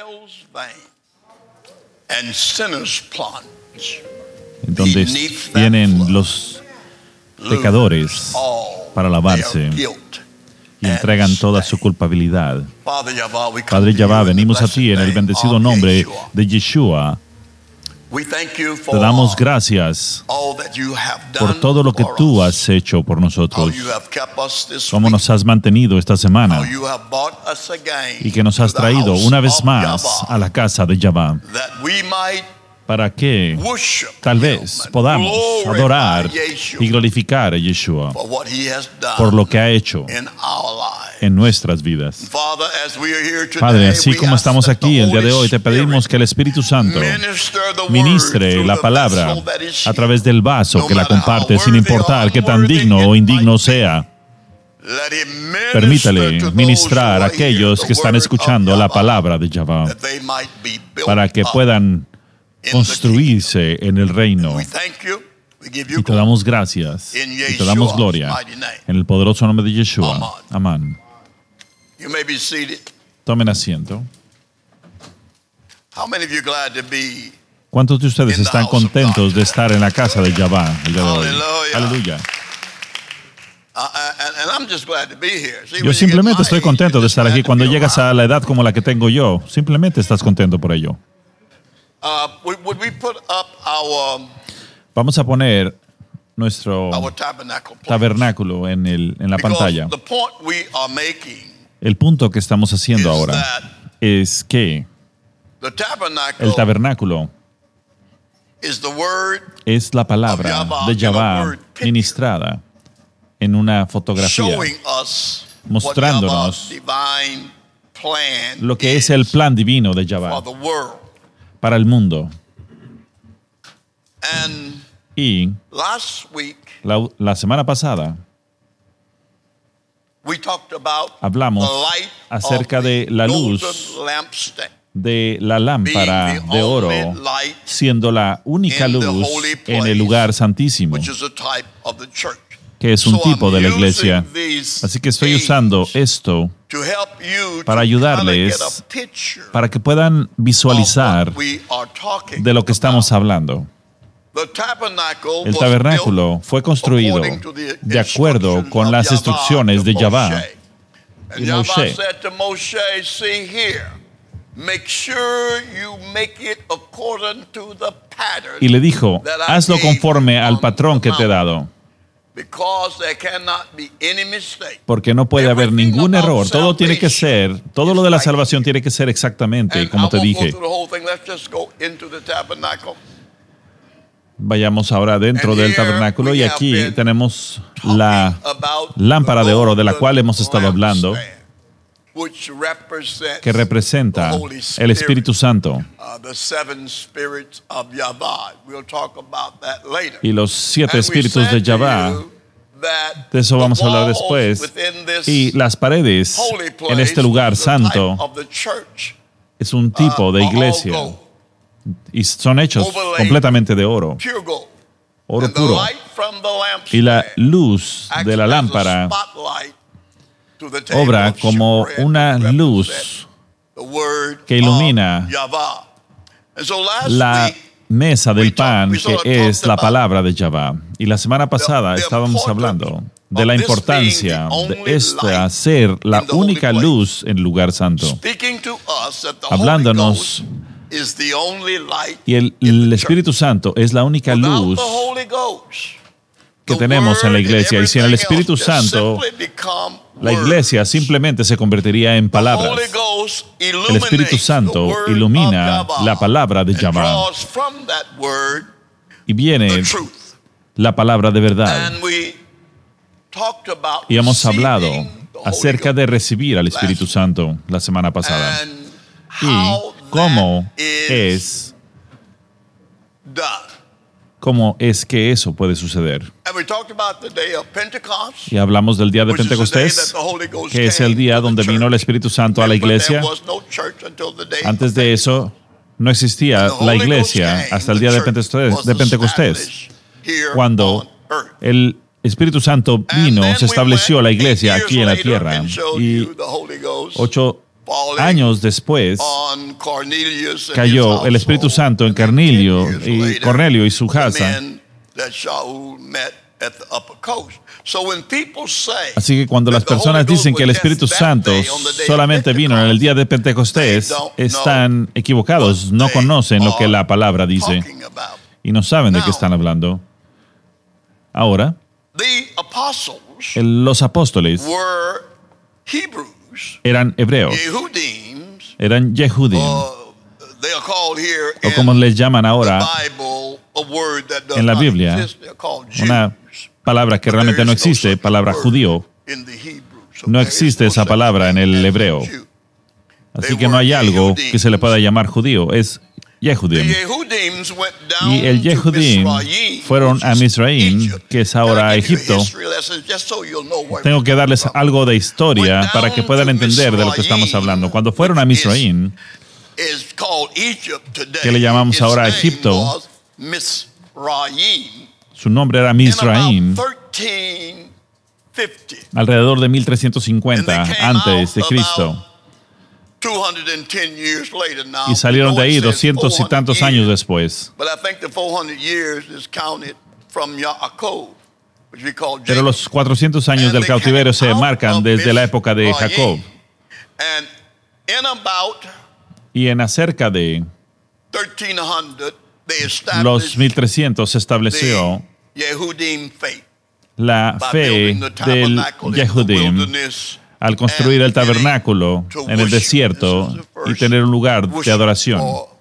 donde vienen los pecadores para lavarse y entregan toda su culpabilidad. Padre Yahweh, venimos a ti en el bendecido nombre de Yeshua. Te damos gracias por todo lo que tú has hecho por nosotros, cómo nos has mantenido esta semana y que nos has traído una vez más a la casa de Yahweh, para que tal vez podamos adorar y glorificar a Yeshua por lo que ha hecho en nuestras vidas. Padre, así como estamos aquí el día de hoy, te pedimos que el Espíritu Santo ministre la palabra a través del vaso que la comparte, sin importar qué tan digno o indigno sea. Permítale ministrar a aquellos que están escuchando la palabra de Yahweh para que puedan construirse en el reino. Y te damos gracias y te damos gloria en el poderoso nombre de Yeshua. Amén. Tomen asiento. ¿Cuántos de ustedes están contentos de estar en la casa de Yahweh el día de hoy? Aleluya. Yo simplemente estoy contento de estar aquí. Cuando llegas a la edad como la que tengo yo, simplemente estás contento por ello. Vamos a poner nuestro tabernáculo en la pantalla. El punto que estamos haciendo ahora es que el tabernáculo es la palabra de Yahweh ministrada en una fotografía, mostrándonos lo que es el plan divino de Yahweh para el mundo. Y la semana pasada hablamos acerca de la luz de la lámpara de oro, siendo la única luz en el lugar santísimo, que es un tipo de la iglesia. Así que estoy usando esto para ayudarles, para que puedan visualizar de lo que estamos hablando. El tabernáculo fue construido de acuerdo con las instrucciones de Yahweh. Y Moshe y le dijo, hazlo conforme al patrón que te he dado, porque no puede haber ningún error. Todo tiene que ser, todo lo de la salvación tiene que ser exactamente como te dije. Vayamos ahora dentro del tabernáculo y aquí tenemos la lámpara de oro de la cual hemos estado hablando, que representa el Espíritu Santo y los 7 espíritus de Yahweh. De eso vamos a hablar después. Y las paredes en este lugar santo es un tipo de iglesia y son hechos completamente de oro, oro puro. Y la luz de la lámpara obra como una luz que ilumina la mesa del pan, que es la palabra de Yahweh. Y la semana pasada estábamos hablando de la importancia de esta ser la única luz en el lugar santo, hablándonos. Y el Espíritu Santo es la única luz que tenemos en la iglesia. Y sin el Espíritu Santo, la iglesia simplemente se convertiría en palabras. El Espíritu Santo ilumina la palabra de Yahweh y viene la palabra de verdad. Y hemos hablado acerca de recibir al Espíritu Santo la semana pasada y cómo es que eso puede suceder. Y hablamos del día de Pentecostés, que es el día donde vino el Espíritu Santo a la iglesia. Antes de eso, no existía la iglesia hasta el día de Pentecostés. Cuando el Espíritu Santo vino, se estableció la iglesia aquí en la tierra. Y años después cayó el Espíritu Santo en Cornelio y su casa. Así que cuando las personas dicen que el Espíritu Santo solamente vino en el día de Pentecostés, están equivocados, no conocen lo que la palabra dice y no saben de qué están hablando. Ahora, los apóstoles eran hebreos, eran Yehudim, o como les llaman ahora en la Biblia, una palabra que realmente no existe, palabra judío. No existe esa palabra en el hebreo. Así que no hay algo que se le pueda llamar judío, es Yehudim. Y el Yehudim fueron a Misraim, que es ahora Egipto. Tengo que darles algo de historia para que puedan entender de lo que estamos hablando. Cuando fueron a Misraim, que le llamamos ahora Egipto, su nombre era Misraim, alrededor de 1350 antes de Cristo. Y salieron de ahí 200 y tantos años después. Pero los 400 años del cautiverio se marcan desde la época de Jacob. Y en acerca de los 1300 se estableció la fe del Yehudim al construir el tabernáculo en el desierto y tener un lugar de adoración.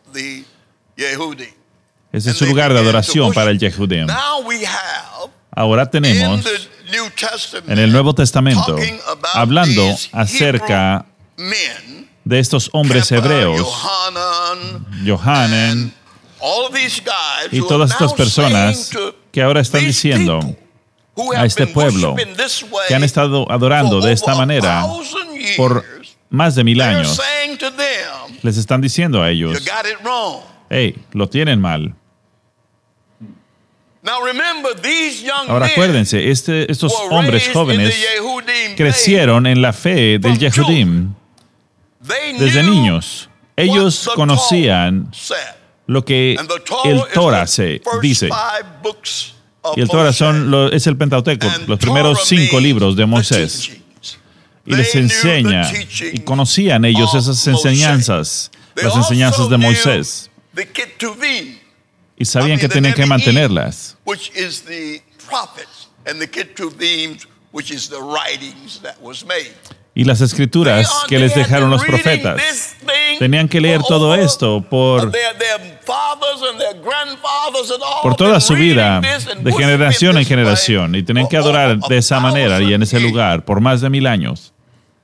Ese es su lugar de adoración para el Yehudim. Ahora tenemos en el Nuevo Testamento hablando acerca de estos hombres hebreos, Johanan, y todas estas personas que ahora están diciendo a este pueblo que han estado adorando de esta manera por más de 1000 años, les están diciendo a ellos, hey, lo tienen mal. Ahora acuérdense, estos hombres jóvenes crecieron en la fe del Yehudim desde niños. Ellos conocían lo que el Torah se dice. Y el Torah es el Pentateuco, los primeros 5 libros de Moisés. Y les enseña, y conocían ellos esas enseñanzas, las enseñanzas de Moisés. Y sabían que tenían que mantenerlas. Y las escrituras que les dejaron los profetas. Tenían que leer todo esto por toda su vida, de generación en generación. Y tenían que adorar de esa manera y en ese lugar por más de 1000 años.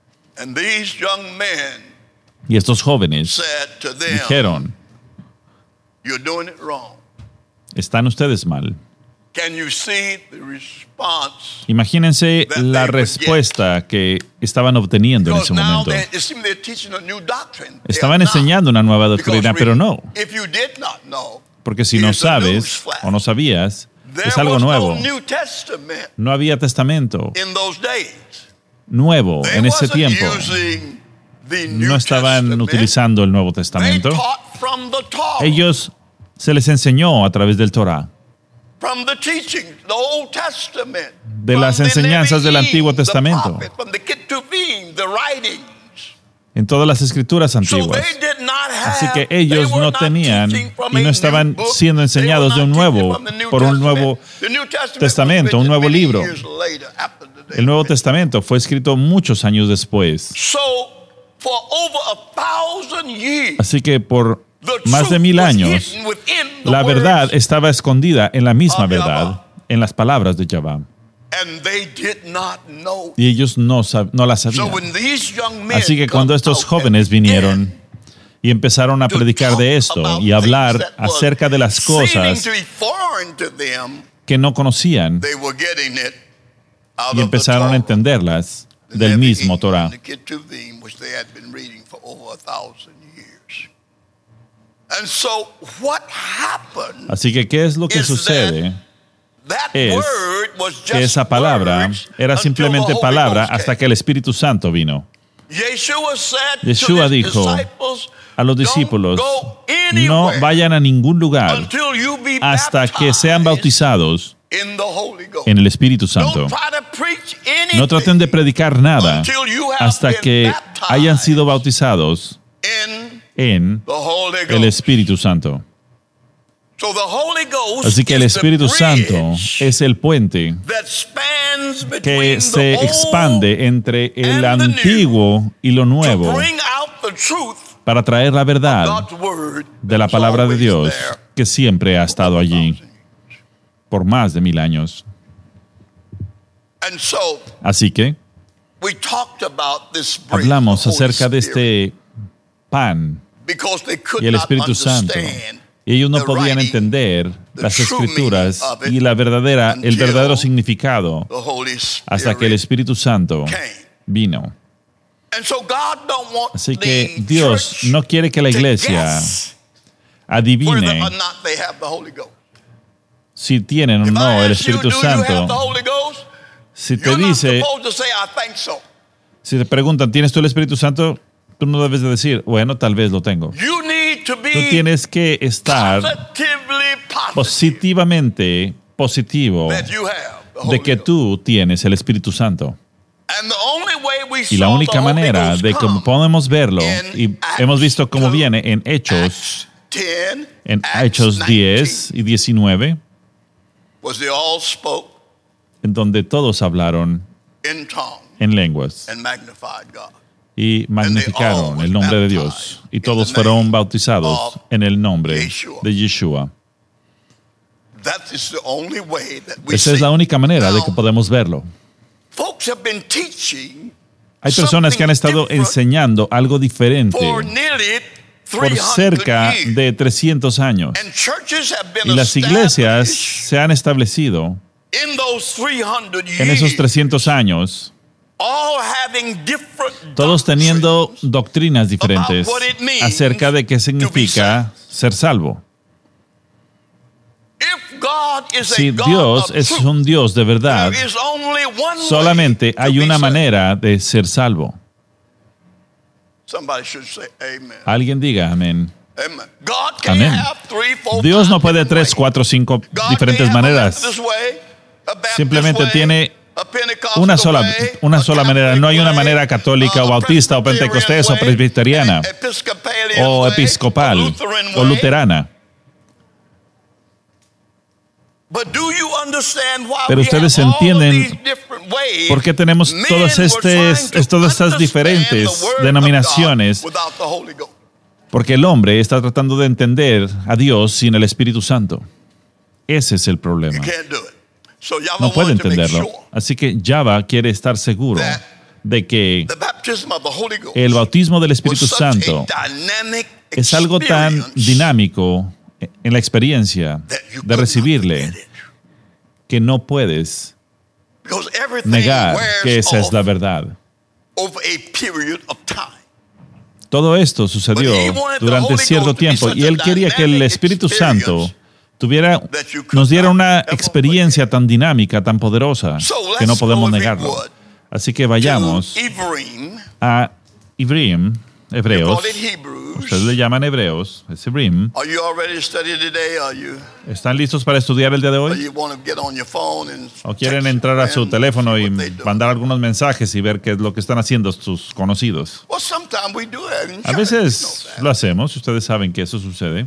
Y estos jóvenes dijeron, están ustedes mal. Imagínense la respuesta que estaban obteniendo en ese momento. Estaban enseñando una nueva doctrina, pero no. Porque si no sabes o no sabías, es algo nuevo. No había testamento nuevo en ese tiempo. No estaban utilizando el Nuevo Testamento. Ellos se les enseñó a través del Torah, de las enseñanzas del Antiguo Testamento, en todas las escrituras antiguas. Así que ellos no tenían y no estaban siendo enseñados de por un Nuevo Testamento, un nuevo libro. El Nuevo Testamento fue escrito muchos años después. Así que por más de 1000 años, la verdad estaba escondida en la misma verdad, en las palabras de Yahweh. Y ellos no la sabían. Así que cuando estos jóvenes vinieron y empezaron a predicar de esto y a hablar acerca de las cosas que no conocían, y empezaron a entenderlas del mismo Torah. Así que, ¿qué es lo que sucede? Es que esa palabra era simplemente palabra hasta que el Espíritu Santo vino. Yeshua dijo a los discípulos, no vayan a ningún lugar hasta que sean bautizados en el Espíritu Santo. No traten de predicar nada hasta que hayan sido bautizados en el Espíritu Santo. Así que el Espíritu Santo es el puente que se expande entre el antiguo y lo nuevo para traer la verdad de la palabra de Dios que siempre ha estado allí por más de 1000 años. Así que hablamos acerca de este pan y el Espíritu Santo. Y ellos no podían entender las Escrituras y el verdadero significado hasta que el Espíritu Santo vino. Así que Dios no quiere que la iglesia adivine si tienen o no el Espíritu Santo. Si te dice, si te preguntan, ¿tienes tú el Espíritu Santo? Tú no debes de decir, bueno, tal vez lo tengo. Tú tienes que estar positivamente positivo de que tú tienes el Espíritu Santo. Y la única manera de cómo podemos verlo, y hemos visto cómo viene en Hechos 10 y 19, en donde todos hablaron en lenguas y magnificaron el nombre de Dios, y todos fueron bautizados en el nombre de Yeshua. Esa es la única manera de que podemos verlo. Hay personas que han estado enseñando algo diferente por cerca de 300 años. Y las iglesias se han establecido en esos 300 años, todos teniendo doctrinas diferentes acerca de qué significa ser salvo. Si Dios es un Dios de verdad, solamente hay una manera de ser salvo. Alguien diga amén. Amén. Dios no puede 3, 4, 5 diferentes maneras. Simplemente tiene una sola manera. No hay una manera católica o bautista o pentecostés o presbiteriana o episcopal o luterana. Pero ustedes entienden por qué tenemos todas estas diferentes denominaciones. Porque el hombre está tratando de entender a Dios sin el Espíritu Santo. Ese es el problema. No puede entenderlo. Así que Java quiere estar seguro de que el bautismo del Espíritu Santo es algo tan dinámico en la experiencia de recibirle que no puedes negar que esa es la verdad. Todo esto sucedió durante cierto tiempo y él quería que el Espíritu Santo nos diera una experiencia tan dinámica, tan poderosa, que no podemos negarlo. Así que vayamos a Ivrim, Hebreos. Ustedes le llaman Hebreos, es Ivrim. ¿Están listos para estudiar el día de hoy? ¿O quieren entrar a su teléfono y mandar algunos mensajes y ver qué es lo que están haciendo sus conocidos? A veces lo hacemos, ustedes saben que eso sucede.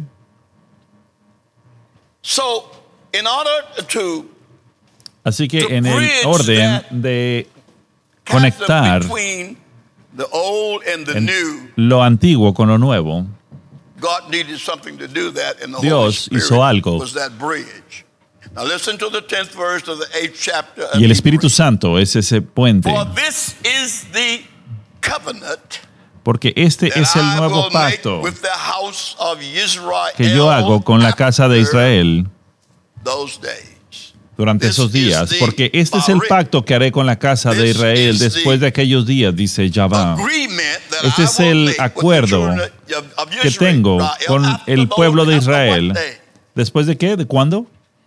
Así que en el orden de conectar lo antiguo con lo nuevo, Dios hizo algo. Y el Espíritu Santo es ese puente. Porque este es el nuevo pacto que yo hago con la casa de Israel durante esos días. Porque este es el pacto que haré con la casa de Israel después de aquellos días, dice Yahvah. Este es el acuerdo que tengo con el pueblo de Israel. ¿Después de qué? ¿De cuándo?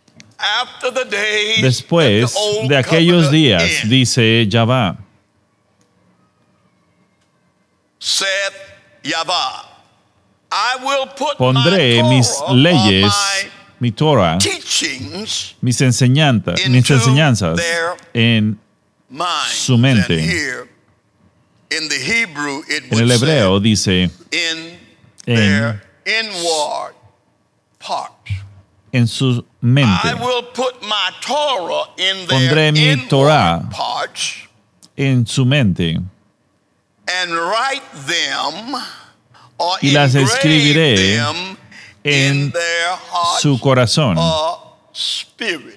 Después de aquellos días, dice Yahvah. saith Yahweh, I will put pondré my mis Torah leyes, or mi Torah, my teachings mis enseñanzas en mind. su mente. And here, in the Hebrew, it En el would hebreo say, dice in en, their inward parts. en su mente. I will put my Torah in Pondré their mi inward Torah parts en su mente and write them or y las escribiré engrave them en in their hearts su corazón. or spirit.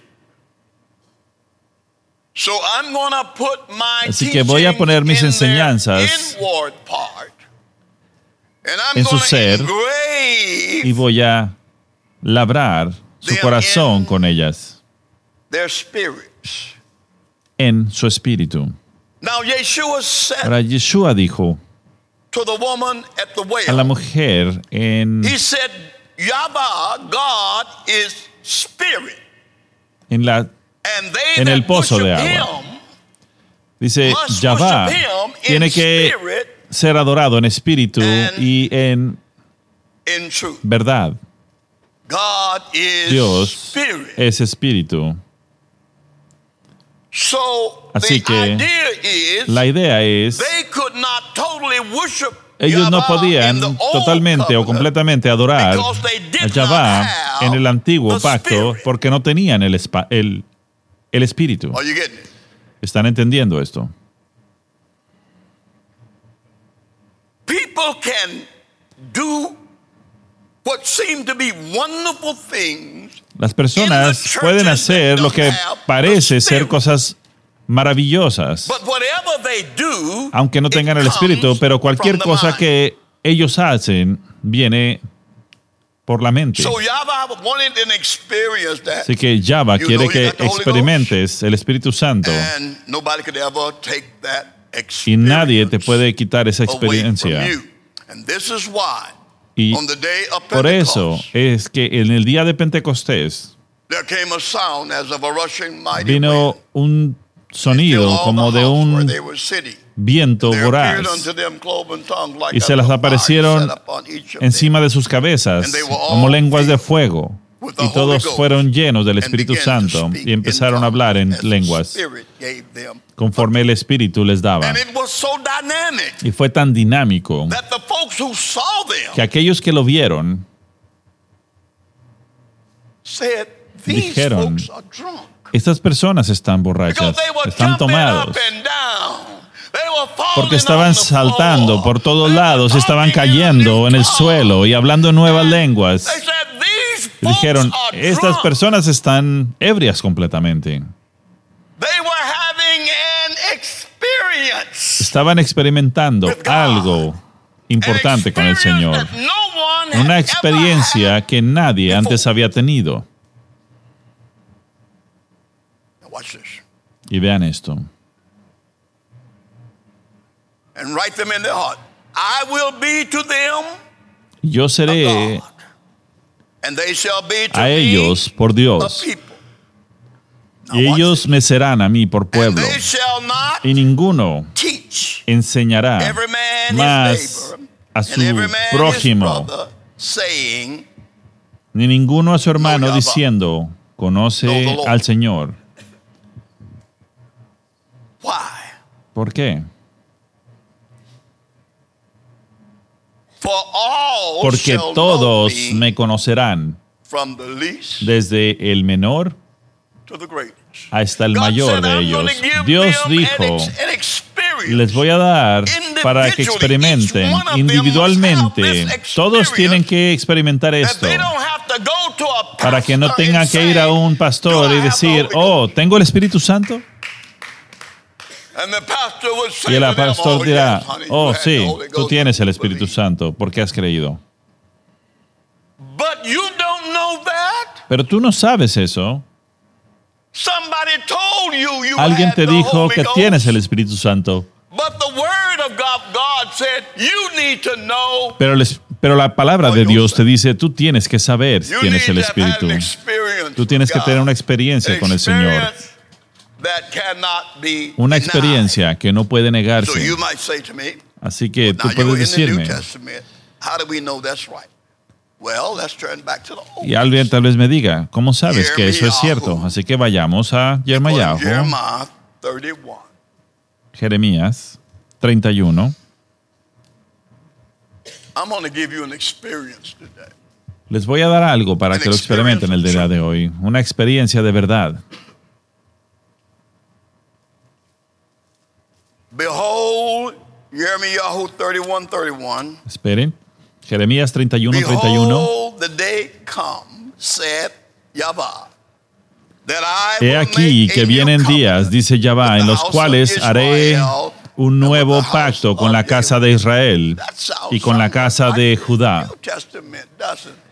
So I'm going to put my Así que voy a poner mis teachings in their enseñanzas inward part, and I'm en su going to ser engrave y voy a labrar su them corazón in con ellas, their spirits. en su espíritu. Now Yeshua said Ahora Yeshua dijo to the woman at the a la well, mujer he said, Yahweh, God is spirit, en and they en el that pozo de worship agua. him Dice, must Yahvá worship him tiene in que spirit ser adorado en espíritu and y en in truth. verdad. God is Dios spirit. es espíritu. So Así the que idea is la idea es, they could not totally worship ellos no Yahweh podían in the old totalmente o covenant completamente adorar because they did a not Yahvá have en el antiguo the pacto spirit. porque no tenían el espíritu. Are you getting it? ¿Están entendiendo esto? People can do what seem to be wonderful things, Las personas pueden hacer lo que parece ser cosas maravillosas, but whatever they do, aunque no tengan it el espíritu, comes pero cualquier from the cosa mind. que ellos hacen viene por la mente. So Yahweh wanted an experience that, Así que Yahvá You quiere know you que got the Holy experimentes el Espíritu Santo and nobody could ever take that y nadie te experience puede quitar esa away from experiencia. you. And this is why Y on the day of por eso Pentecost, es que en el día de Pentecostés there came a sound as of a rushing mighty vino wind. un sonido All como the de house where un they were sitting. viento There voraz appeared unto them cloven tongues like y se as las of fire aparecieron set upon each of encima de sus cabezas And they were all como lenguas de filled fuego. with the Y todos Holy Ghost fueron llenos del and Espíritu began to Santo speak y empezaron a in hablar en tongues as the lenguas Spirit gave them. conforme el Espíritu les daba. And it was so dynamic Y fue tan dinámico that the folks who saw them que aquellos que lo vieron said, these dijeron, folks are drunk. estas personas están Because borrachas, they were están jumping tomados, up and down. They were falling porque on estaban the saltando floor. por todos They were lados, estaban talking in a cayendo new en el tongue. suelo y hablando en nuevas And lenguas. They said, these Y folks dijeron, are estas drunk. personas están ebrias completamente. They were having an experience. Estaban experimentando With God. algo importante con el Señor. An experience that no one had Una ever experiencia had. que nadie before. antes había tenido. Now watch this. Y vean esto. And write them in their heart. I will be to them Yo a seré God, and they shall be to a ellos por me a Dios, people. Now y watch ellos this. me serán a mí por And pueblo, they shall not y ninguno teach enseñará every man más his neighbor a and su every man his prójimo, brother, saying, ni ninguno a su hermano Yahvá. diciendo, Know the conoce Lord. al Señor. why? ¿Por qué? For all Porque shall know todos me me conocerán, from the least desde el menor to the greatest. hasta el God mayor said, de I'm ellos. gonna give Dios them dijo, an experience. les voy a dar para que experimenten Each one of them individualmente. must have this Todos tienen que experimentar that esto they don't have to go to a para que no pastor tengan and que ir a say, un pastor "Do I y have the decir, Holy oh, Ghost?" ¿tengo el Espíritu Santo? And the pastor would say Y el to them, pastor "Oh, dirá, yes, honey, you oh had the sí, Holy tú Ghost, tienes el you Espíritu believe." Santo porque has creído. But you don't know that. Pero tú no sabes eso. Somebody told you Alguien had te the dijo Holy que Ghost. tienes el Espíritu Santo. But the word of God said you need to know. Pero la palabra de Dios te dice, tú tienes que saber si You tienes need el to have had Espíritu. an experience Tú tienes with que God. tener una experiencia An con el Señor. experience that cannot be Una denied. experiencia que no puede So negarse. you might say to me, Así que tú Now you're puedes in the New decirme, Testament. How do we know that's right? Well, let's turn back to the Old y alguien tal vez me diga, ¿cómo sabes que eso es cierto? Así que vayamos a Testament. Jeremiah, Jeremiah 31. Jeremías 31. I'm going to give you an experience today. Les voy a dar algo para que lo experimenten el día de hoy. Una experiencia de verdad. Behold, Jeremiah 31:31. Esperen. Jeremías 31, 31. Behold, the day come, saith Yahweh, that I He will aquí make que a new vienen covenant días, dice Yahvah, with en the los house of cuales haré Israel un nuevo and with the house pacto con la of casa de Israel That sounds y con la casa somewhat de like the Judá. New Testament, doesn't it?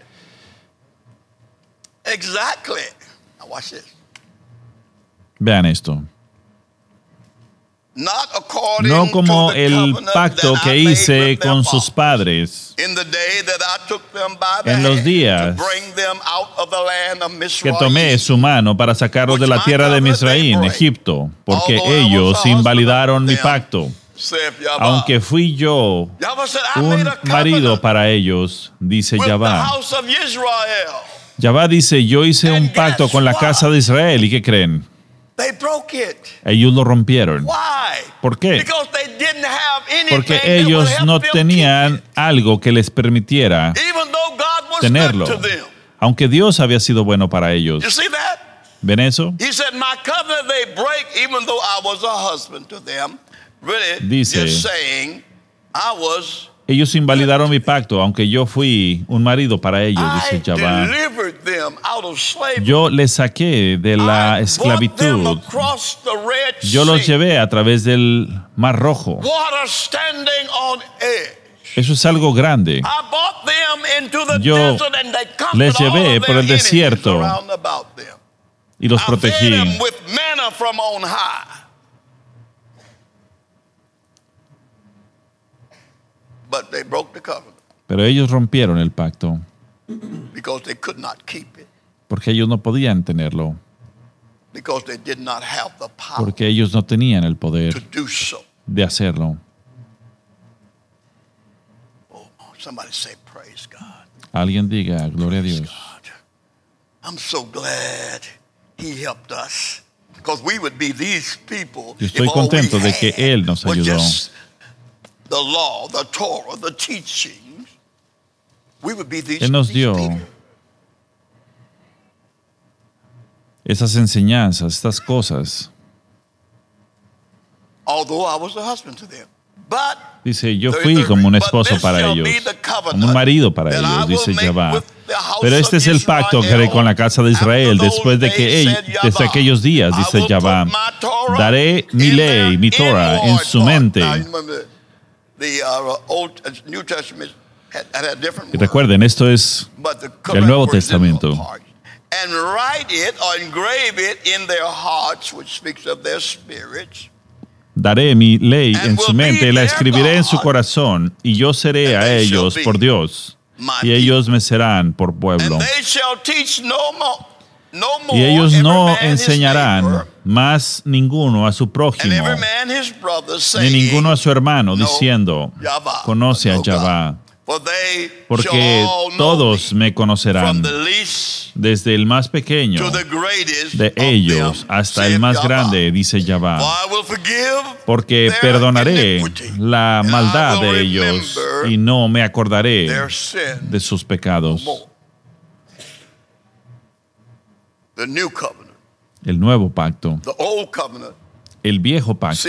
Exactly. Now watch this. Vean esto. Not according No como to the el covenant pacto that I que made hice with their con sus fathers. padres In the day that I took them by the en los hand días to bring them out of the land of que Mizraim. tomé su mano para sacarlos de la tierra de Misraín, Egipto, porque ellos invalidaron mi pacto. Saith Yahweh. Aunque fui yo Yahweh said, I un made a marido covenant para ellos, dice with the Yahvah. house of Israel. Yahvah dice, yo hice un And pacto guess con la what? casa de Israel. ¿Y qué creen? They broke it. Ellos lo rompieron. Why? ¿Por qué? Because they didn't have anything Porque that would ellos help no them tenían keep algo que les permitiera it, even though God was tenerlo, good to them. aunque Dios había sido bueno para ellos. You see that? ¿Ven eso? He said, my covenant they break, even though I was a husband to them. Really, Dice, just saying, I was. Ellos invalidaron mi pacto, aunque yo fui un marido para ellos, I dice Yahvah. delivered them out of slavery. Yo les saqué de la I brought them esclavitud. across the Red Yo los Sea. llevé a través del Mar Rojo. Water standing on edge. Eso es algo grande. I brought them into the Yo desert and they conquered les llevé all of por their el desierto enemies around about them. Y los I protegí. fed them with manna from on high. But they broke the covenant Pero ellos rompieron el pacto because they could not keep it, porque ellos no podían tenerlo, because they did not have the power porque ellos no tenían el to poder do so. de hacerlo. Oh, somebody say, praise God. Alguien diga, gloria a Praise Dios. God. I'm so glad He helped us. Because we would be these people Yo estoy if all we contento de que had Él nos was ayudó. just the law, the Torah, the teachings. We would be these, Él nos these dio people. esas enseñanzas, estas cosas. Although I was a husband to them. But Dice, yo fui como un esposo para ellos, como un marido para ellos, dice Yahvah. Pero este es el pacto que haré con la casa de Israel después de que desde aquellos días, dice Yahvah. Daré mi ley, mi Torah, en su mente. Y recuerden, esto es el Nuevo Testamento. And write it or engrave it in their hearts, which speaks of their spirits. Daré mi ley en su mente, la escribiré en su corazón, y yo seré a ellos por Dios, y ellos me serán por pueblo. Y ellos no enseñarán más ninguno a su prójimo, ni ninguno a su hermano, diciendo, conoce a Yahvah, porque todos me conocerán, desde el más pequeño de ellos hasta el más grande, dice Yahvah, porque perdonaré la maldad de ellos y no me acordaré de sus pecados. El nuevo pacto, el viejo pacto.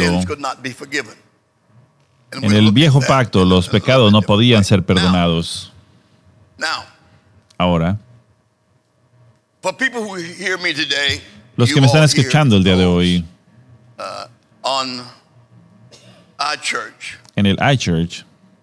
En el viejo pacto los pecados no podían ser perdonados. Ahora, los que me están escuchando el día de hoy en el iChurch,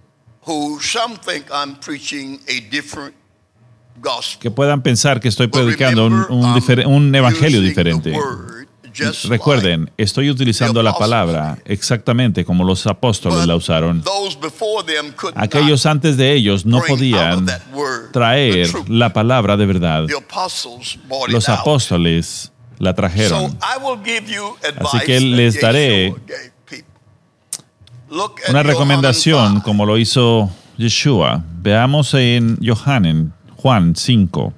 que puedan pensar que estoy predicando un evangelio diferente. Recuerden, estoy utilizando la palabra exactamente como los apóstoles la usaron. Aquellos antes de ellos no podían traer la palabra de verdad. Los apóstoles la trajeron. Así que les daré una recomendación como lo hizo Yeshua. Veamos en Juan 5.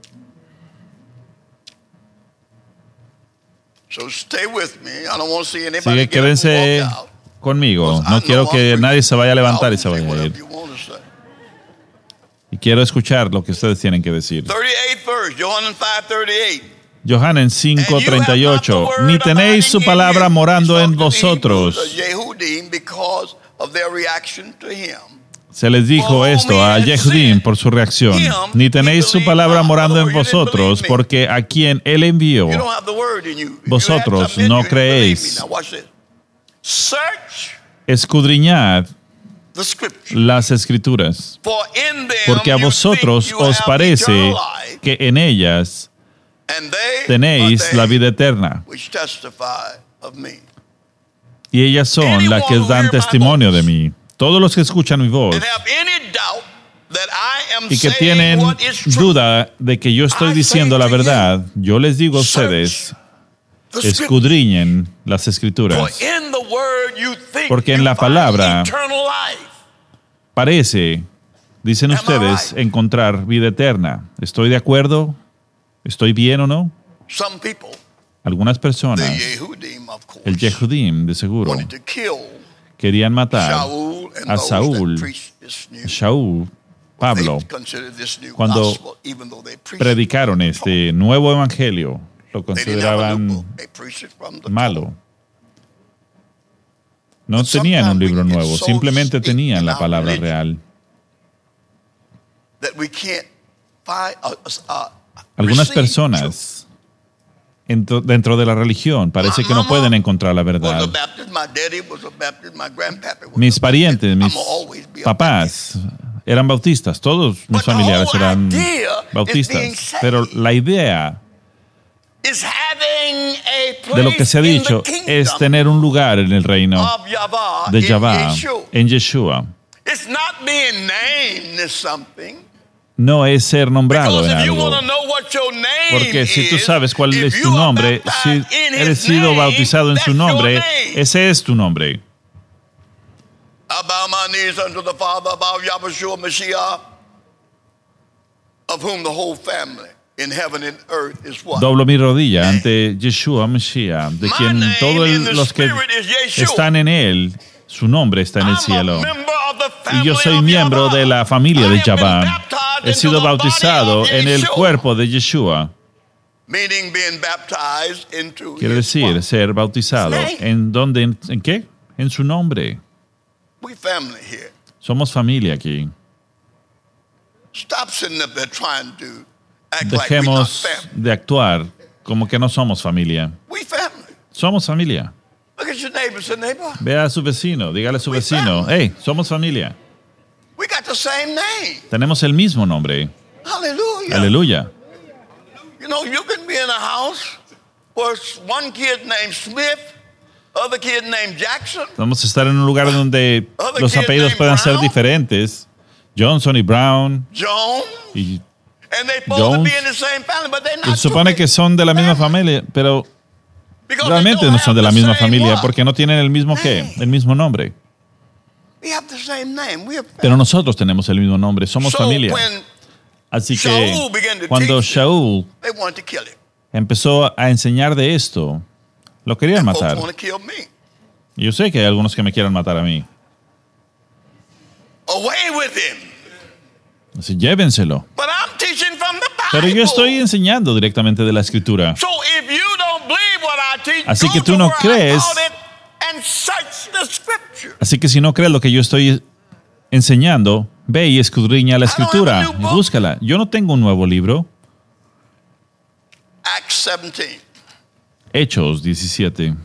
Así que quédense conmigo. No quiero que nadie se vaya a levantar y se vaya a ir. Y quiero escuchar lo que ustedes tienen que decir. Yohanan 5:38. Ni tenéis su palabra morando en vosotros. Se les dijo esto a Yehudim por su reacción. Ni tenéis su palabra morando en vosotros, porque a quien él envió, vosotros no creéis. Escudriñad las Escrituras, porque a vosotros os parece que en ellas tenéis la vida eterna, y ellas son las que dan testimonio de mí. Todos los que escuchan mi voz y que tienen duda de que yo estoy diciendo la verdad, yo les digo a ustedes, escudriñen las Escrituras, porque en la palabra parece, dicen ustedes, encontrar vida eterna. ¿Estoy de acuerdo? ¿Estoy bien o no? Algunas personas, el Yehudim, de seguro, querían matar a Shaul, Pablo, cuando predicaron este nuevo evangelio. Lo consideraban malo. No tenían un libro nuevo, simplemente tenían la palabra real. Algunas personas dentro de la religión parece que no pueden encontrar la verdad. Mis parientes, mis papás eran bautistas, todos mis familiares eran bautistas, pero la idea de lo que se ha dicho es tener un lugar en el reino de Yahvah, en Yeshua. No es ser nombrado en algo. Porque si tú sabes cuál es tu nombre, si eres sido bautizado en su nombre, ese es tu nombre. I bow my knees unto the Father of our Yahshua Mashiach, of whom the whole family in heaven and earth is one. Doblo mi rodilla ante Yeshua Mashiach, de quien todos los que están en él, su nombre está en el cielo. Y yo soy miembro de la familia de Yahvah. He sido bautizado en el cuerpo de Yeshua. Quiere decir ser bautizado. ¿En dónde? ¿En qué? En su nombre. Somos familia aquí. Dejemos de actuar como que no somos familia. Somos familia. Ve a su vecino, dígale a su vecino, hey, somos familia. Tenemos el mismo nombre. Aleluya. You know, you can be in a house where one kid named Smith, other kid named Jackson. Vamos a estar en un lugar donde los apellidos puedan ser diferentes. Johnson y Brown. Y Jones. Se supone que son de la misma familia, pero realmente no son de la misma familia porque no tienen el mismo el mismo nombre. Pero nosotros tenemos el mismo nombre, somos familia. Así que cuando Shaul empezó a enseñar de esto, lo querían matar. Yo sé que hay algunos que me quieran matar a mí. Así, llévenselo. Pero yo estoy enseñando directamente de la Escritura. Así que tú no crees. Así que si no crees lo que yo estoy enseñando, ve y escudriña la Escritura y búscala. Yo no tengo un nuevo libro. Hechos 17.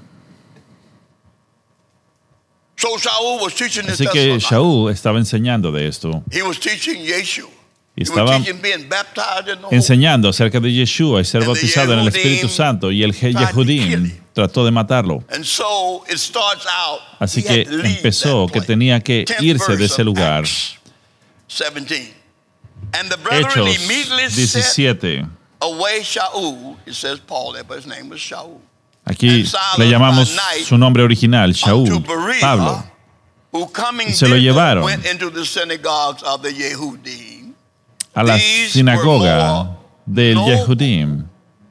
Así que Shaul estaba enseñando de esto. Y estaba enseñando acerca de Yeshua y ser bautizado en el Espíritu Santo, y el Yehudim trató de matarlo. Así que empezó que tenía que irse de ese lugar. Hechos 17. Aquí le llamamos su nombre original, Shaul, Pablo. y se lo llevaron a la sinagoga del Yehudim.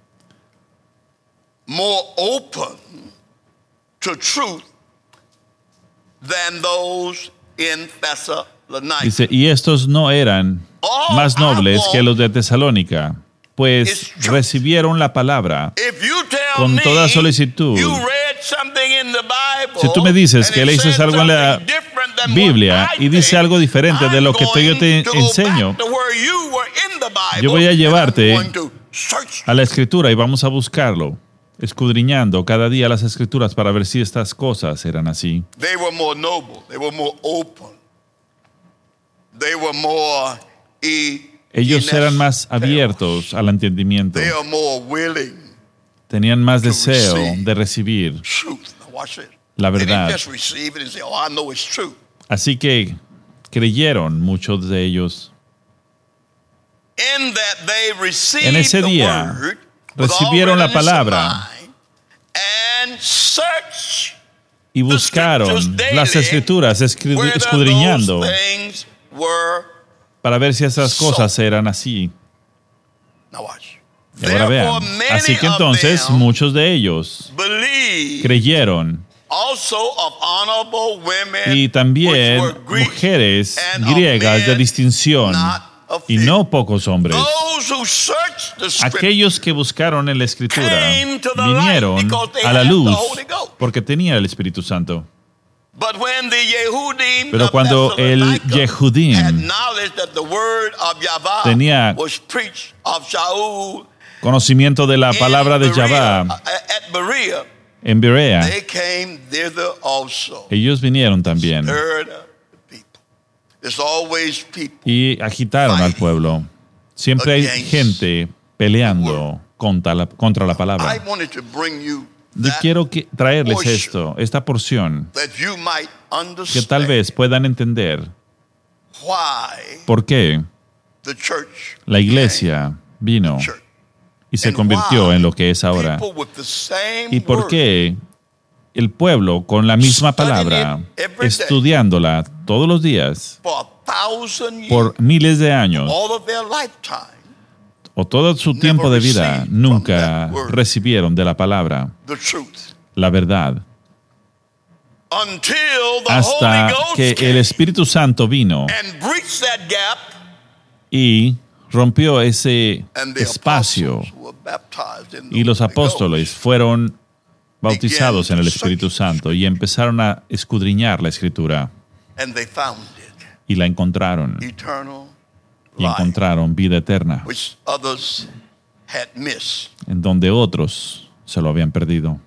More open to truth than those in Thessalonica. Dice, y estos no eran más nobles que los de Tesalónica, pues recibieron la palabra con toda solicitud. Si tú me dices que leíste algo en la Biblia y dice algo diferente de lo que yo te enseño, yo voy a llevarte a la Escritura y vamos a buscarlo, escudriñando cada día las Escrituras para ver si estas cosas eran así. They were more noble, they were more open. They were more Ellos eran más abiertos al entendimiento. Tenían más deseo de recibir la verdad. Así que creyeron muchos de ellos. En ese día recibieron la palabra y buscaron las Escrituras, escudriñando para ver si esas cosas eran así. Y ahora vean. Así que entonces muchos de ellos creyeron, y también mujeres griegas de distinción, y no pocos hombres. Aquellos que buscaron en la Escritura vinieron a la luz porque tenían el Espíritu Santo. Pero cuando el Yehudim tenía conocimiento de la palabra de Yahveh en Berea, ellos vinieron también y agitaron al pueblo. Siempre hay gente peleando contra la palabra. Y quiero traerles esta porción, que tal vez puedan entender por qué la iglesia vino y se convirtió en lo que es ahora. Y por qué el pueblo con la misma palabra, estudiándola todos los días, por miles de años, o todo su tiempo de vida, nunca recibieron de la palabra la verdad. Hasta que el Espíritu Santo vino y rompió ese espacio, y los apóstoles fueron bautizados en el Espíritu Santo y empezaron a escudriñar la Escritura y la encontraron. Y encontraron vida eterna, en donde otros se lo habían perdido.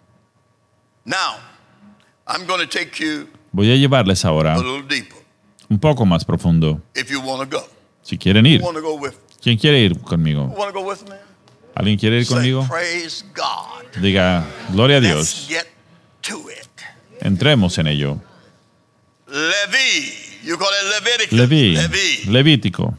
Voy a llevarles ahora un poco más profundo. Si quieren ir. ¿Quién quiere ir conmigo? ¿Alguien quiere ir conmigo? Diga, gloria a Dios. Entremos en ello. Levítico.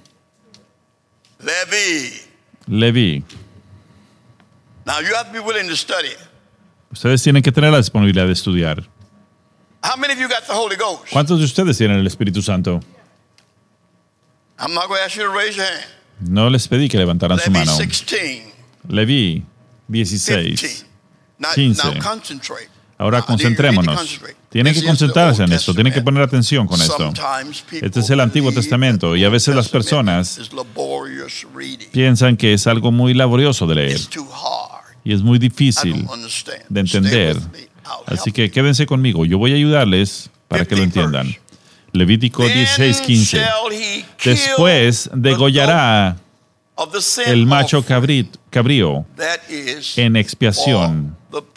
Leví. Now you have to be willing to study. Ustedes tienen que tener la disponibilidad de estudiar. How many of you got the Holy Ghost? ¿Cuántos de ustedes tienen el Espíritu Santo? I'm not going to ask you to raise your hand. No les pedí que levantaran su mano. 16. Leví 16. 15. Now concentrate. Ahora concentrémonos. Tienen que concentrarse en esto, tienen que poner atención con esto. Este es el Antiguo Testamento y a veces las personas piensan que es algo muy laborioso de leer y es muy difícil de entender. Así que quédense conmigo, yo voy a ayudarles para que lo entiendan. Levítico 16:15. Después degollará el macho cabrío en expiación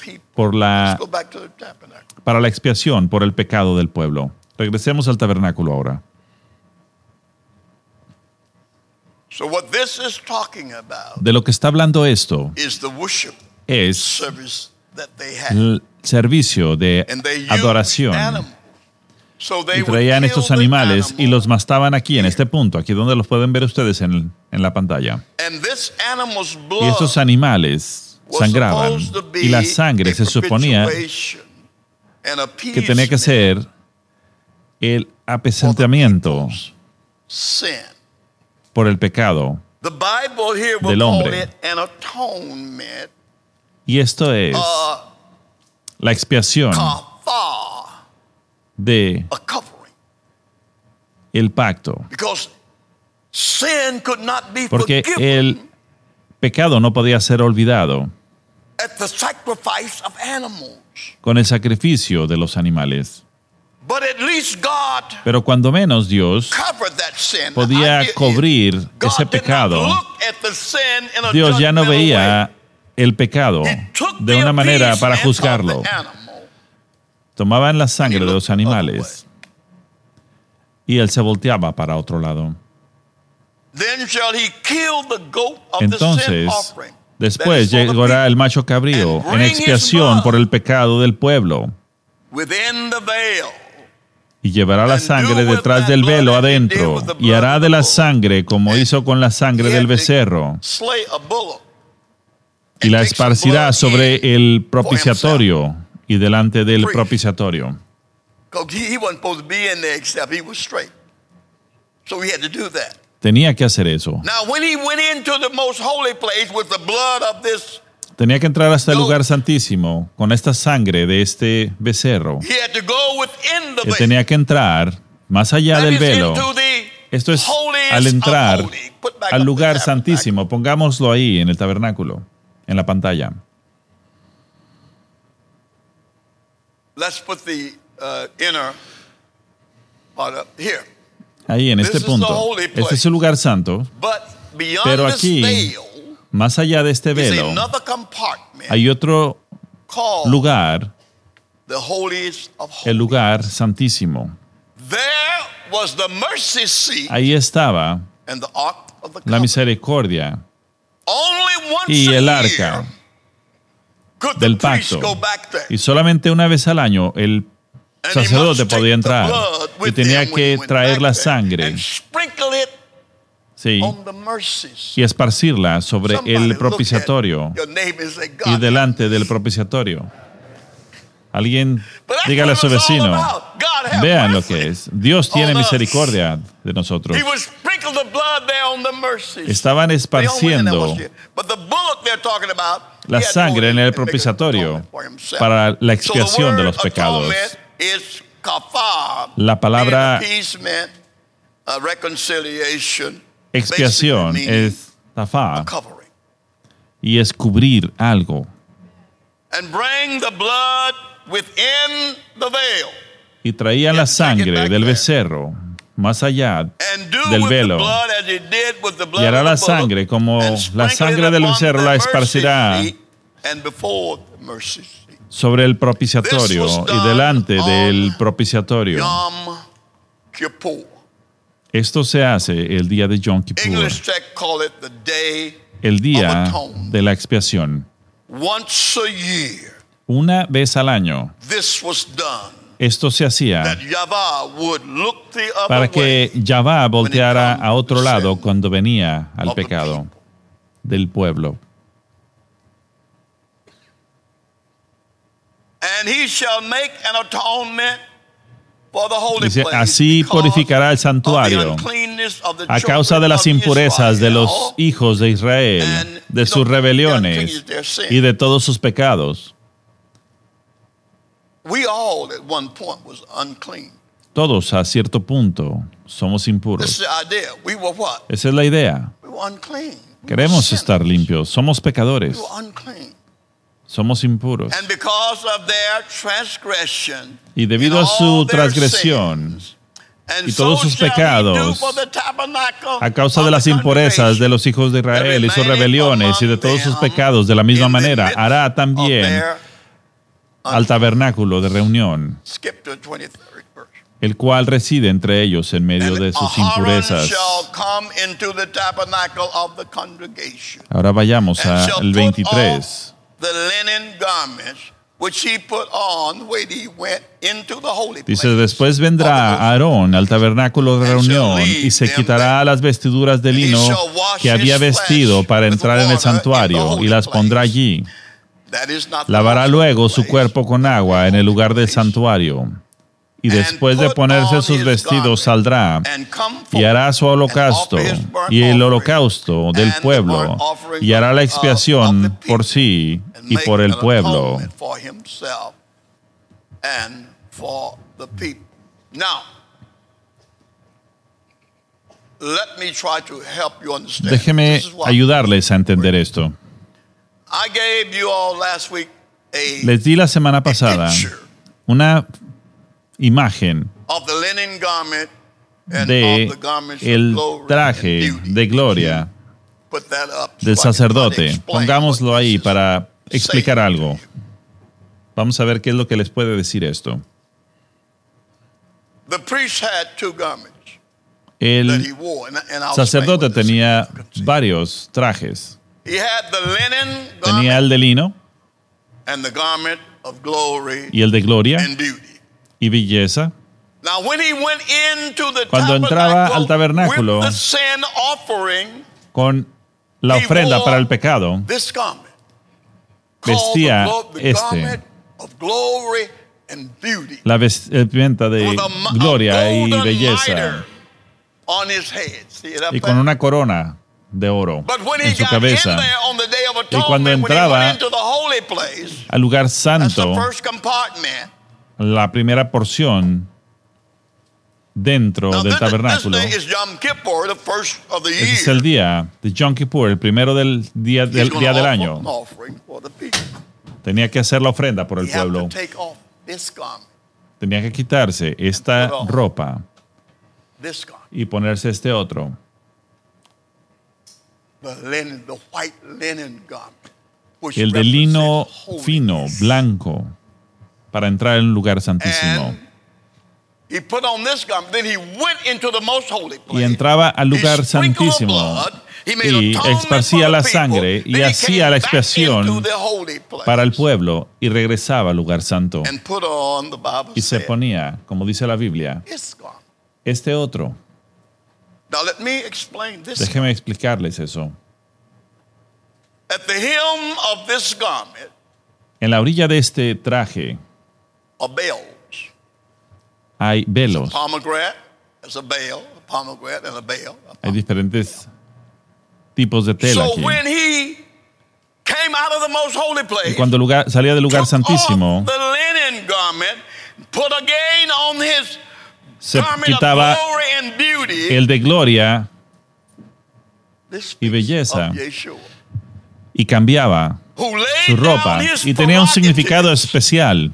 para la expiación por el pecado del pueblo. Regresemos al tabernáculo ahora. De lo que está hablando esto es el servicio de adoración. Y traían estos animales y los mataban aquí, en este punto, aquí donde los pueden ver ustedes en la pantalla. Y estos animales sangraban, y la sangre se suponía que tenía que ser el apesantamiento por el pecado del hombre. Y esto es la expiación de el pacto. Porque el pecado no podía ser olvidado con el sacrificio de los animales. Pero cuando menos Dios podía cubrir ese pecado, Dios ya no veía el pecado de una manera para juzgarlo. Tomaban la sangre de los animales y él se volteaba para otro lado. Entonces, después llegará el macho cabrío en expiación por el pecado del pueblo y llevará la sangre detrás del velo adentro y hará de la sangre como hizo con la sangre del becerro y la esparcirá sobre el propiciatorio y delante del propiciatorio. Tenía que hacer eso. Tenía que entrar hasta el lugar santísimo con esta sangre de este becerro. Él tenía que entrar más allá del velo. Esto es al entrar al lugar santísimo. Pongámoslo ahí en el tabernáculo, en la pantalla. Ahí en este punto. Este es el lugar santo. Pero aquí, más allá de este velo, hay otro lugar, el lugar santísimo. Ahí estaba la misericordia y el arca del pacto. Y solamente una vez al año el sacerdote podía entrar y tenía que traer la sangre, sí, y esparcirla sobre el propiciatorio y delante del propiciatorio. Alguien dígale a su vecino, vean lo que es. Dios tiene misericordia de nosotros. Estaban esparciendo la sangre en el propiciatorio para la expiación de los pecados. La palabra expiación es tafá y es cubrir algo. Y traían la sangre del becerro más allá del velo y hará la sangre como la sangre del becerro la esparcirá sobre el propiciatorio y delante del propiciatorio. Esto se hace el día de Yom Kippur, el día de la expiación. Una vez al año, esto se hacía para que Yahvah volteara a otro lado cuando venía al pecado del pueblo. Dice, así purificará el santuario a causa de las impurezas de los hijos de Israel, de sus rebeliones y de todos sus pecados. Todos a cierto punto somos impuros. Esa es la idea. Queremos estar limpios. Somos pecadores. Somos impuros. Y debido a su transgresión y todos sus pecados, a causa de las impurezas de los hijos de Israel y sus rebeliones y de todos sus pecados, de la misma manera, hará también al tabernáculo de reunión, el cual reside entre ellos en medio de sus impurezas. Ahora vayamos al 23. Dice, después vendrá Aarón al tabernáculo de reunión y se quitará las vestiduras de lino que había vestido para entrar en el santuario y las pondrá allí. Lavará luego su cuerpo con agua en el lugar del santuario. Y después de ponerse sus vestidos saldrá y hará su holocausto y el holocausto del pueblo y hará la expiación por sí y por el pueblo. Déjeme ayudarles a entender esto. Les di la semana pasada una imagen de el traje de gloria del sacerdote. Pongámoslo ahí para explicar algo. Vamos a ver qué es lo que les puede decir esto. El sacerdote tenía varios trajes. Tenía el de lino y el de gloria y belleza. Cuando entraba al tabernáculo con la ofrenda para el pecado, vestía la vestimenta de gloria y belleza y con una corona de oro en su cabeza. Y cuando entraba al lugar santo, la primera porción dentro del tabernáculo, ese es el día de Yom Kippur, el primero del día del año. Tenía que hacer la ofrenda por el pueblo. Tenía que quitarse esta ropa y ponerse este otro. El de lino fino, blanco, para entrar en un lugar santísimo. Y entraba al lugar santísimo y esparcía la sangre y hacía la expiación para el pueblo y regresaba al lugar santo. Y se ponía, como dice la Biblia, este otro. Déjeme explicarles eso. En la orilla de este traje hay velos. Hay diferentes tipos de tela aquí. Y cuando salía del lugar santísimo, se quitaba el de gloria y belleza y cambiaba su ropa y tenía un significado especial.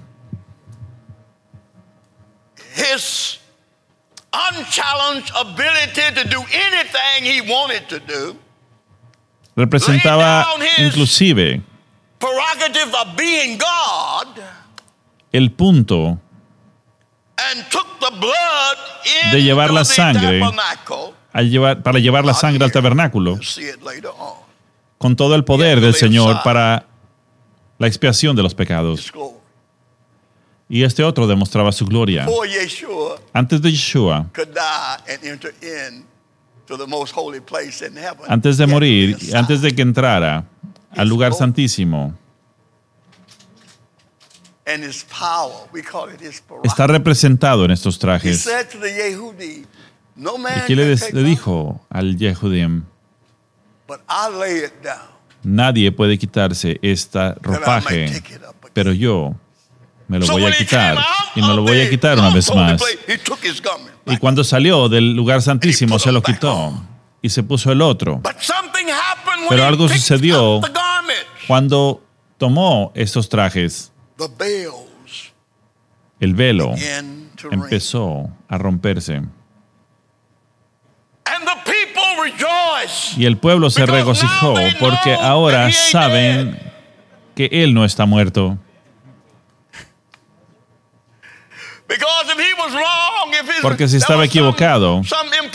His unchallenged ability to do anything he wanted to do representaba inclusive prerogative of being God, el punto de llevar la sangre para llevar la sangre al tabernáculo con todo el poder del Señor para la expiación de los pecados. Y este otro demostraba su gloria. Antes de Yeshua, antes de morir, antes de que entrara al lugar santísimo, está representado en estos trajes. Y aquí le dijo al Yehudim: nadie puede quitarse esta ropaje, pero yo me lo voy a quitar, y me lo voy a quitar una vez más. Y cuando salió del lugar santísimo, se lo quitó y se puso el otro. Pero algo sucedió cuando tomó estos trajes. El velo empezó a romperse. Y el pueblo se regocijó porque ahora saben que Él no está muerto. Porque si estaba equivocado,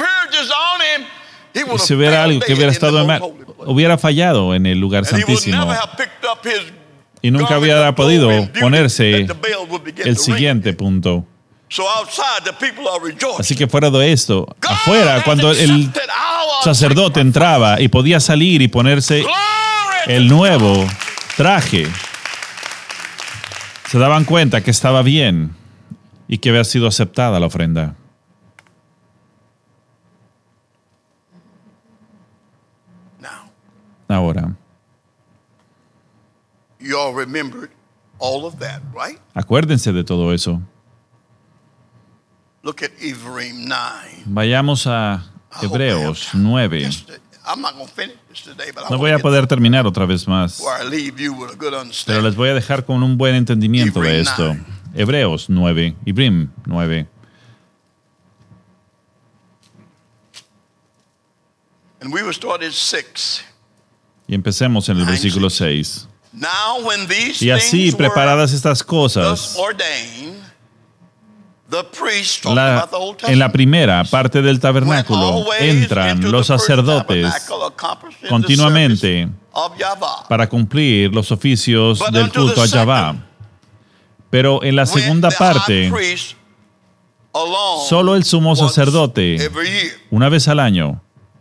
si hubiera algo que hubiera estado mal, hubiera fallado en el lugar santísimo y nunca hubiera podido ponerse el siguiente punto. Así que fuera de esto, afuera, cuando el sacerdote entraba y podía salir y ponerse el nuevo traje, se daban cuenta que estaba bien. y que había sido aceptada la ofrenda. Ahora, you all remembered all of that, right? Acuérdense de todo eso. Look at Ephraim 9. Vayamos a Hebreos 9. I'm not going to finish this today, but No voy a poder terminar otra vez más, where I leave you with a good pero understanding. les voy a dejar con un buen entendimiento de esto. Hebreos 9, Ephraim 9. And we will start at 6. Y empecemos en el versículo 6. Now when these Y así, things preparadas estas were cosas, thus ordained, the priest, talking about the Old en la Testament, primera parte del went tabernáculo always entran into los the first sacerdotes tabernacle, accomplishing the continuamente service of Yahweh. para cumplir los oficios But del unto culto the a Yahvá. second Pero en la went segunda the high parte, priest alone solo el sumo once sacerdote, every year. una vez al año,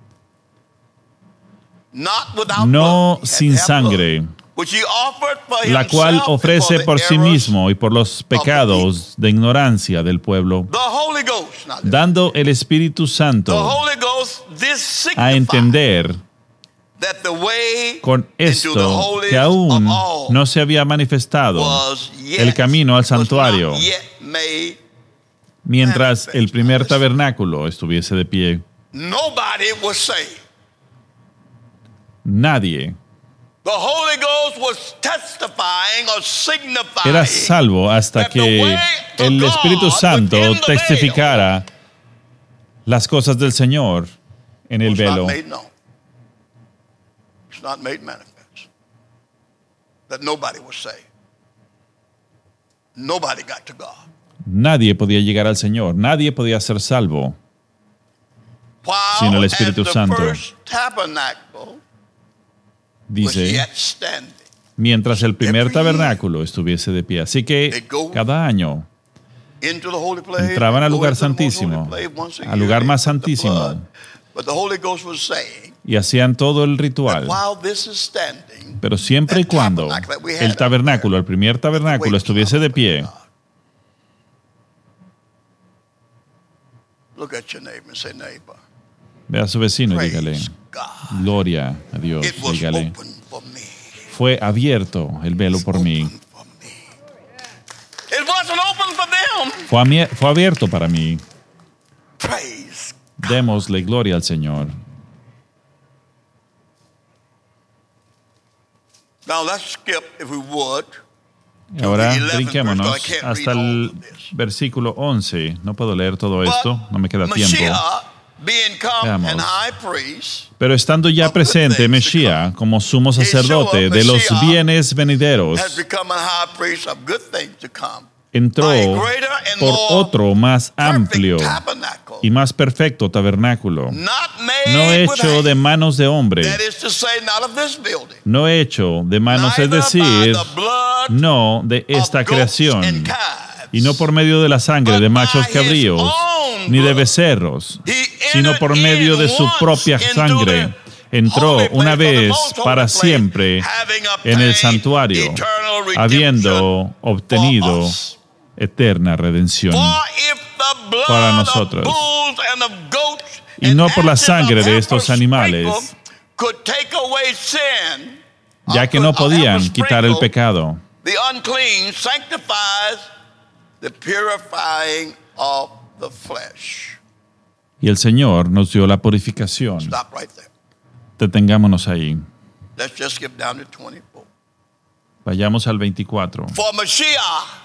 Not without no blood. He had sin to have sangre, blood, which he offered for la cual himself and ofrece for por the sí errors mismo y por los pecados de ignorancia del pueblo, the Holy Ghost. Now, dando el Espíritu the Santo Holy Ghost, this a signifies entender that the way con into the esto holiest que aún of all no se había manifestado was yet, el camino al was not santuario, yet made. mientras el primer tabernáculo estuviese de pie. Nobody was saved. Nadie The Holy Ghost was testifying or signifying era salvo hasta that the que way to el God Espíritu Santo within the testificara las cosas del Señor en el was not velo. made known. It's not made manifest. That nobody was saved. Nobody got to God. Nadie podía llegar al Señor, nadie podía ser salvo While sin el at Espíritu the Santo. first tabernacle was Dice, yet standing. mientras el primer tabernáculo estuviese de pie. Así que cada año Into the holy place, entraban al go lugar into the most santísimo, holy place once a al year, lugar they más put the santísimo, blood. But the Holy Ghost was saying y hacían todo el that ritual. while this is standing, Pero siempre y cuando el tabernáculo, el primer tabernáculo, estuviese de pie, look at your neighbor and say, neighbor, ve a su vecino y dígale, praise God. gloria a Dios, It was dígale, open for me. fue abierto el velo por mí, Open for me. It wasn't open for them. fue abierto para mí. Praise. Démosle gloria al Señor. Now let's skip, if we would, Y ahora the 11th brinquémonos verse, I can't hasta read all el of this. versículo 11. No puedo leer todo esto, no me queda tiempo. Mashiach, being come Veamos. and high priest, Pero estando ya presente Mesías como sumo sacerdote de los bienes venideros, has become a high priest of good things to come. entró By a greater and por more otro más amplio perfect tabernacle, y más perfecto tabernáculo, not made no with hecho hands. de manos de hombre, That is to say, not of this building. no hecho de manos, es Neither decir, by the blood no de esta of goats creación, and calves, y no por medio de la sangre but de by machos his cabríos, own ni de blood. becerros, He sino entered por medio in de su once propia into sangre. the Entró holy place, una or the vez most holy para place, siempre having en el obtained santuario, eternal redemption habiendo obtenido for us. eterna redención. For if the blood para of nosotros. bulls and of goats Y and no por la ashes sangre of de heifer estos animales, sprinkled could take away sin, ya que no podían quitar el pecado. the unclean sanctifies the purifying of the flesh. Y el Señor nos dio la purificación. Stop right there. Detengámonos ahí. Let's just skip down to 24. Vayamos al 24. For Mashiach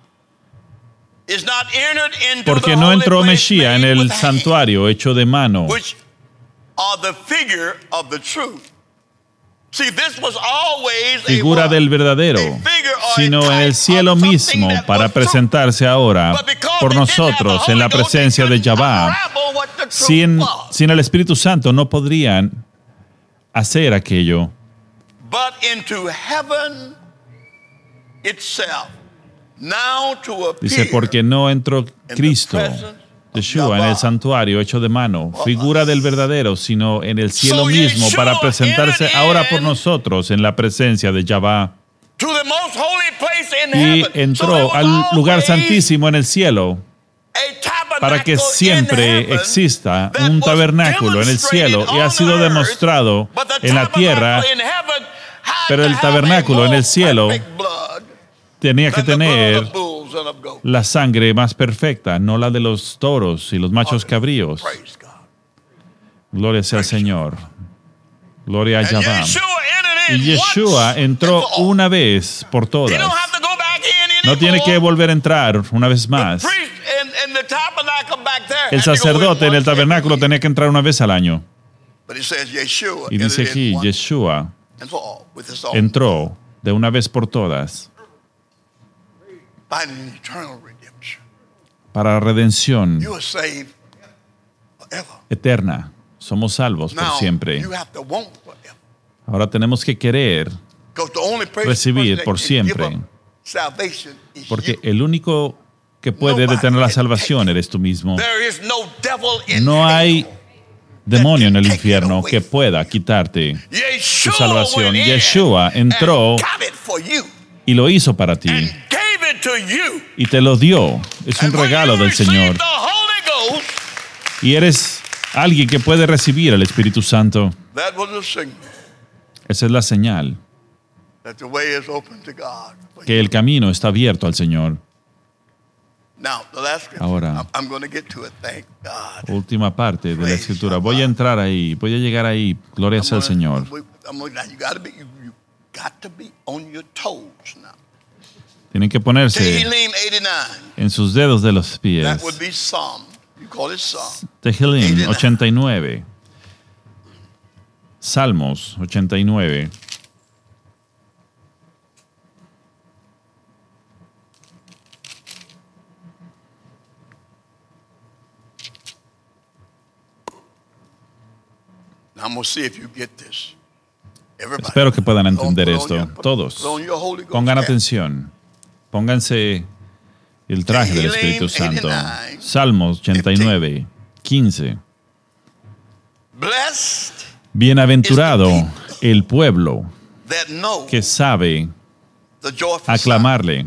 is not entered into Porque the no holy entró place Mesías en made el with hands, santuario hecho de mano, which are the figure of the truth. See, this was always figura del verdadero, sino en el cielo mismo, para presentarse ahora por nosotros en la presencia de Yahvá. Sin el Espíritu Santo no podrían hacer aquello. But into heaven itself, now to appear. Dice, porque no entró Cristo, Yeshua, en el santuario hecho de mano, figura del verdadero, sino en el cielo mismo, para presentarse ahora por nosotros en la presencia de Yahvá. to the most holy place in y heaven. entró al lugar santísimo en el cielo para que siempre exista un tabernáculo en el cielo, y ha sido demostrado en la tierra, pero el tabernáculo en el cielo tenía que tener la sangre más perfecta, no la de los toros y los machos cabríos. Gloria sea al Señor. Gloria a Yahweh. Y Yeshua entró una vez por todas. No tiene que volver a entrar una vez más. El sacerdote en el tabernáculo tenía que entrar una vez al año. Y dice aquí, Yeshua entró de una vez por todas para redención eterna. Somos salvos por siempre. Ahora tenemos que querer recibir por siempre, porque el único que puede detener la salvación eres tú mismo. No hay demonio en el infierno que pueda quitarte tu salvación. Yeshua entró y lo hizo para ti y te lo dio. Es un regalo del Señor. Y eres alguien que puede recibir el Espíritu Santo. Esa es la señal que el camino está abierto al Señor. Ahora, última parte de la Escritura. Voy a entrar ahí, voy a llegar ahí. Gloria sea al Señor. Tienen que ponerse en sus dedos de los pies. Tehillim 89. Salmos 89. Espero que puedan entender esto. Todos, pongan atención. Pónganse el traje del Espíritu Santo. Salmos 89, 15. Bienaventurado el pueblo que sabe aclamarle.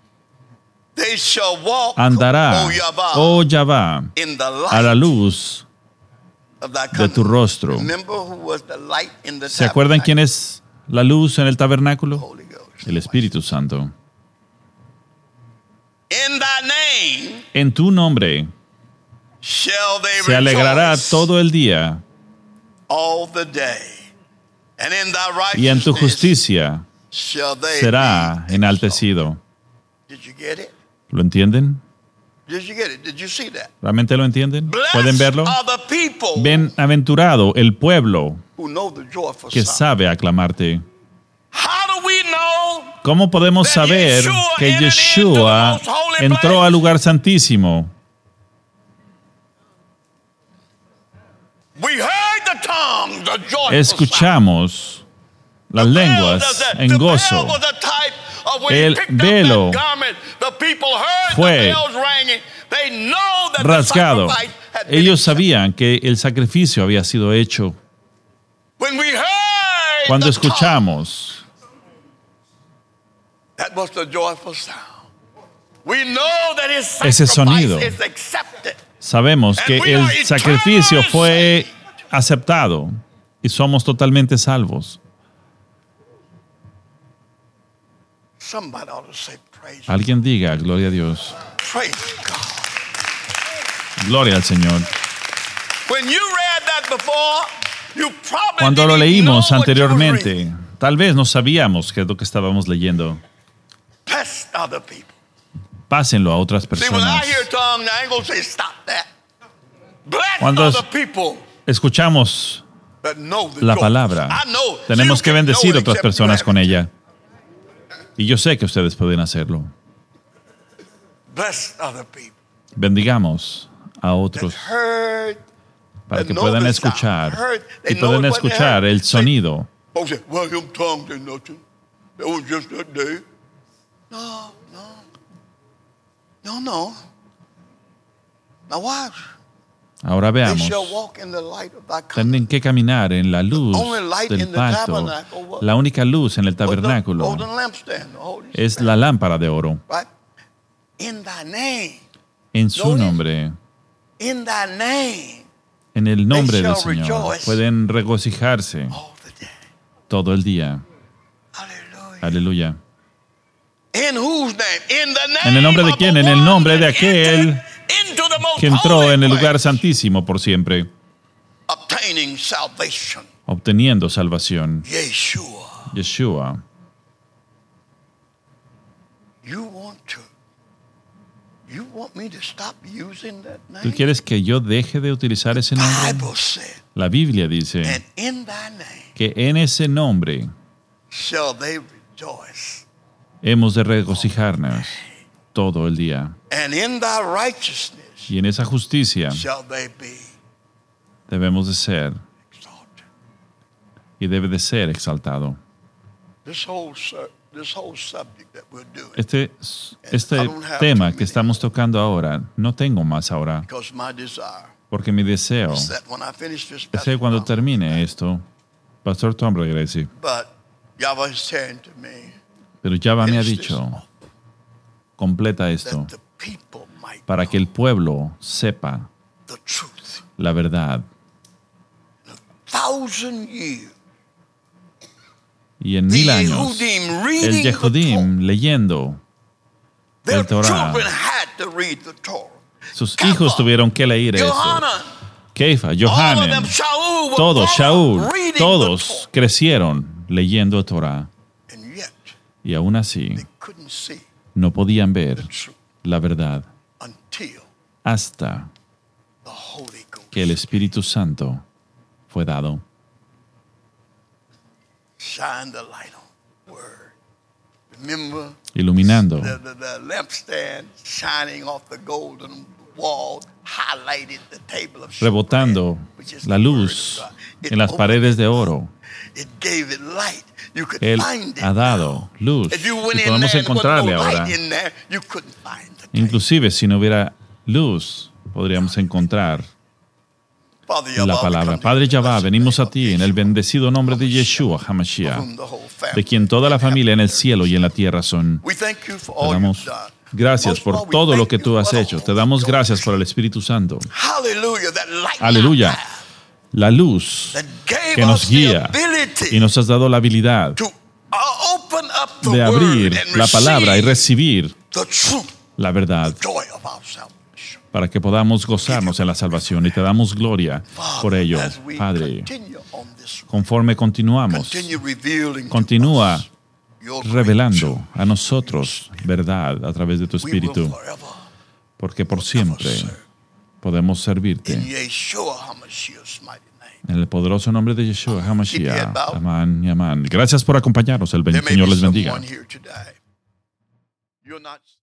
Andará, oh Yahweh, a la luz de tu rostro. ¿Se acuerdan quién es la luz en el tabernáculo? El Espíritu Santo. En tu nombre se alegrará todo el día, y en tu justicia será enaltecido. ¿Lo entienden? ¿Realmente lo entienden? ¿Pueden verlo? Bienaventurado el pueblo que sabe aclamarte. ¿Cómo podemos saber que Yeshua entró al lugar santísimo? Escuchamos las lenguas en gozo. El velo fue rasgado. Ellos sabían que el sacrificio había sido hecho. Cuando escuchamos ese sonido, sabemos que el sacrificio fue aceptado y somos totalmente salvos. Alguien diga, gloria a Dios. Gloria al Señor. Cuando lo leímos anteriormente, tal vez no sabíamos qué es lo que estábamos leyendo. Pásenlo a otras personas. Cuando escuchamos la palabra, tenemos que bendecir a otras personas con ella. Y yo sé que ustedes pueden hacerlo. Bendigamos a otros para que puedan escuchar y puedan escuchar el sonido. Ahora They veamos. shall walk in the light of thy covenant. Tienen que caminar en la luz del pacto. La única luz en el tabernáculo Golden lampstand, the Holy es Spirit, la lámpara de oro. right? In thy name. En su nombre, In thy name. en el nombre del Señor, pueden regocijarse All the day. todo el día. Hallelujah. Aleluya. In whose name? In the name ¿En el nombre de of quién? the En el one nombre de that aquel entered into the most que entró holy en el lugar place, santísimo por siempre, obtaining salvation. obteniendo salvación. Yeshua. Yeshua. You want me to stop using that name? ¿Tú quieres que yo deje de utilizar ese nombre? Bible said, La Biblia dice and in thy name que en ese nombre shall they rejoice, hemos de regocijarnos todo el día. and in thy righteousness Y en esa justicia shall they be debemos de ser exalted. y debe de ser exaltado. This whole subject that we're doing, Este tema que estamos tocando ahora, no tengo más ahora, because my desire porque mi deseo is that when I finish this es que passage, cuando termine esto, Pastor Tom regrese. but Yahweh is saying to me, Pero Yahweh me ha finish this dicho, off, completa esto, that the people might para que el pueblo sepa the truth. la verdad. 1,000 years, Y en the 1000 años, Yehudim el reading the Torah. Yehudim leyendo Their el Torah, children had to read the Torah. sus hijos tuvieron que leer eso. Yohanan, Kefa, all of them, Johanan, Shaul, were todos, all Shaul, reading the todos Torah. crecieron leyendo Torah. And yet, Y aún así, they couldn't see no podían ver the truth la verdad until hasta the Holy Ghost que el Espíritu Santo fue dado. shined the light on the word. Remember Iluminando, the lampstand shining off the golden wall highlighted the table of rebotando showbread, which is la the luz word of God. It en las opened paredes de oro. It gave it light. You could Él find it. ha dado luz If you y went in podemos there and there wasn't encontrarle no ahora. light in there, you couldn't find the table. Inclusive si no hubiera luz, podríamos encontrar Father la Yahweh, we palabra. come to Padre you in the Yahweh, blessed venimos a name of ti en el Yeshua, bendecido nombre de Yeshua HaMashiach, whom the whole family de quien toda la familia en el cielo y en la tierra son. We thank you for Te all damos you've done. gracias Most of all, por we todo lo thank que you tú has for the hecho. Te Holy damos Ghost. gracias por el Espíritu Santo. Hallelujah, that light Aleluya. in our path La luz that gave que nos us the guía ability y nos has dado la habilidad to open up the de abrir word and la palabra y receive recibir the truth, la verdad joy of our salvation. para que podamos gozarnos en la salvación y te damos gloria por Father, ello, as we Padre. continue on this, Conforme continuamos, continue revealing to continúa us your great revelando truth. a nosotros verdad a través de tu We will Espíritu, forever porque por siempre podemos in servirte. Yeshua HaMashiach's mighty name. En el poderoso nombre de Yeshua Keep your HaMashiach. head bowed. Amén y amén. Gracias por acompañarnos. El There may Señor be les bendiga. someone here today. You're not